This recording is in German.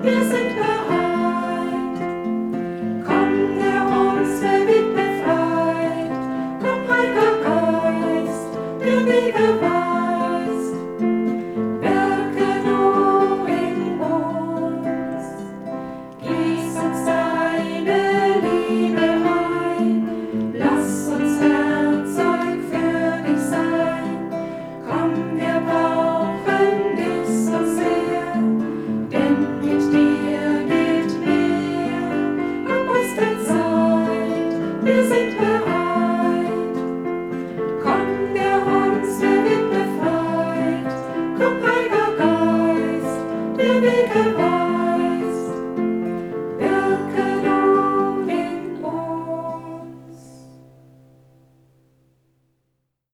wir sind bereit. Komm, der uns verwirrt befreit. Komm, Heiliger Geist, der Wege weist. Wirke du in uns. Gieß uns deine Liebe ein. Lass uns Werkzeug für dich sein. Komm, wir brauchen dich so sehr, denn mit dir geht mehr. Apostelzeit, wir sind bereit.